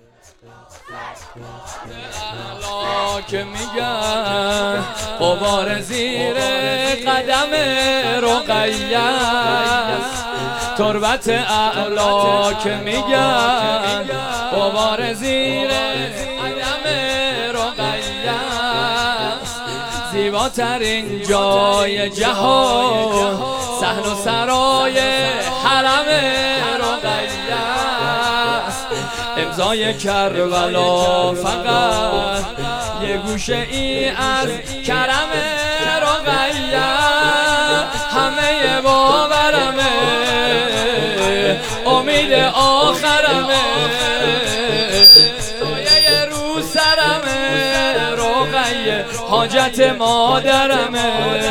اعلا که میگن غبار زیر قدم رقیه است، تربت اعلا که میگن غبار زیر قدم رقیه است، زیباترین جای جهان صحن و سرای حرم رقیه است، امضای کربلا فقط یه گوشه ای از کرم رقیه، همه باورمه امید آخرمه، سایه رو سرمه رقیه حاجت مادرمه،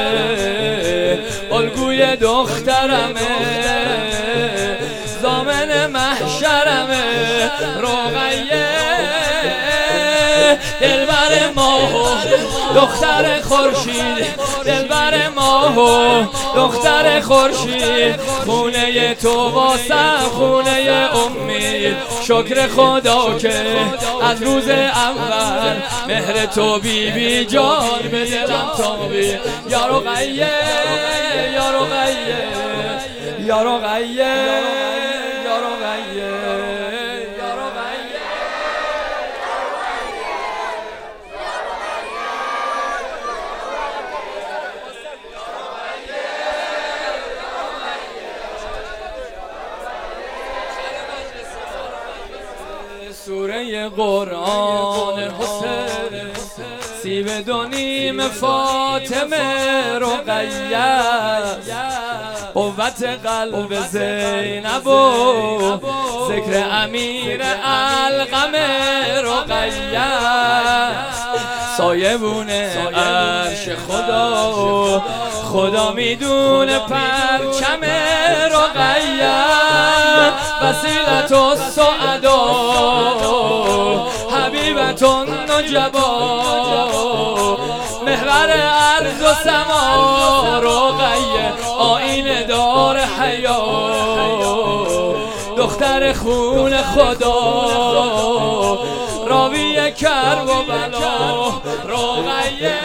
الگوی دخترمه ضامن محشرمه رقیه، دلبر ماه و دختر خورشید، دلبر ماه و دختر خورشید، خونه تو واسه خونه امید، شکر خدا که از روز اول مهر تو بی بی جان به دلم تابید، یا رقیه یا رقیه یا رقیه یا رقیه یا رقیه. سوره قرآن حسین سیب دو نیم فاطمه رقیه، قوت قلب زینب و ذکر امیر علقم رقیه، سایبون عرش خدا خدا میدونه پرچم رقیه، وسیلت السعدا حبیبت النجبا، محور ارض و سما رقیه، آیین دار حیا، دختر خون خدا راوی کرب و بلا رقیه،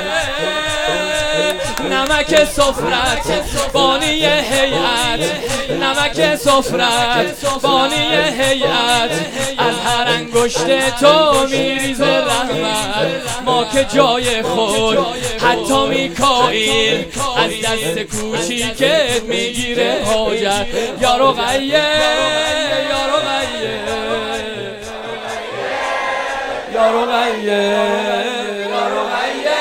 نمک سفرت بانی هیئت، نمک سفرت بانی هیئت، از هر انگشت تو میریزه رحمت، ما که جای خود حتی میکائیل از دست کوچیکت میگیره حاجت، یا رقیه یا رقیه یا رقیه یا رقیه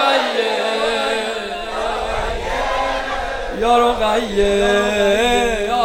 یا رقیه یا